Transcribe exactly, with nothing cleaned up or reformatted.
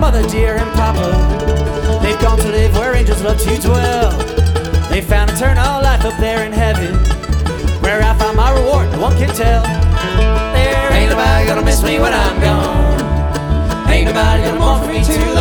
Mother dear and Papa, they've gone to live where angels love to dwell. They found eternal life up there in heaven, where I find my reward, no one can tell. There ain't nobody gonna miss me when I'm gone. Ain't nobody gonna mourn for me too